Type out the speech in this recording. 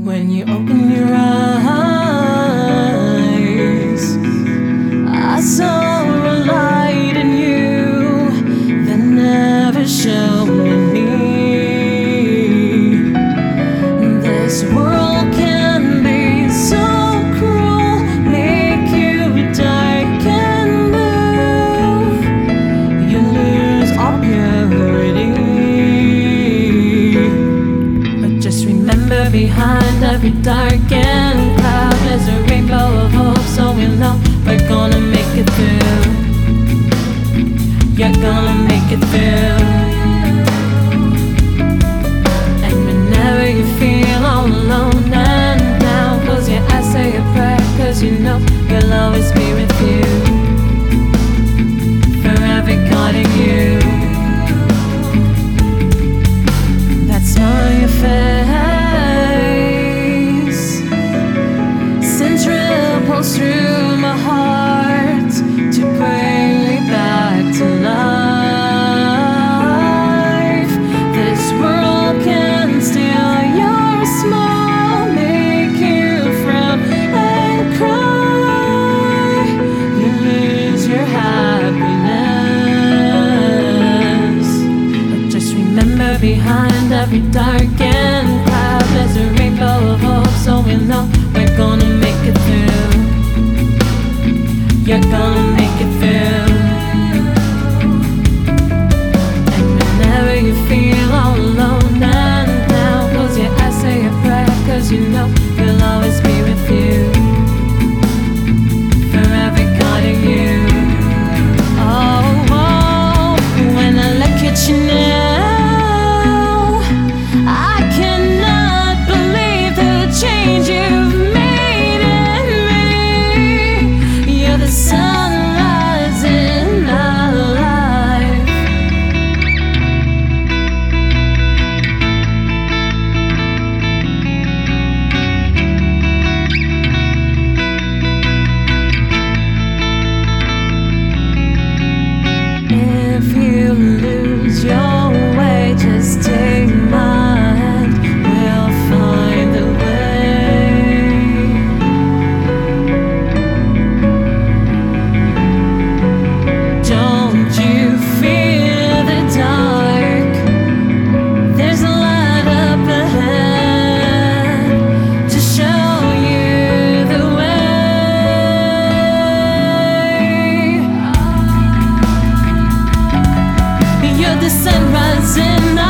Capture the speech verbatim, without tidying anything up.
When you open your eyes, I saw a light in you that never shone in me. This world can be so cruel, make you dark and blue. You lose all purity. But just remember, behind every darkened cloud there's a rainbow of hope, so we know we're gonna make it through. You're gonna make it through. And whenever you feel all alone and down, close your eyes, say a prayer, cause you know you'll always be with you, forever guarding you. That smile on your face sends ripples through my heart to bring me back to life. This world can steal your smile, make you frown and cry. You lose your happiness. But just remember, behind every darkened cloud there's a rainbow of hope, so we know we're gonna make it through. You're gonna make it through. And whenever you feel all alone and down, close your eyes, say a prayer, cause you know you'll always be with you, forever guarding you. Oh, oh, when I look at you now, I cannot believe the change you've made in me. You're the sunrise in my life. If you lose your way, just take my hand, we'll find a way. Don't you fear the dark? There's a light up ahead to show you the way. You're the sunrise in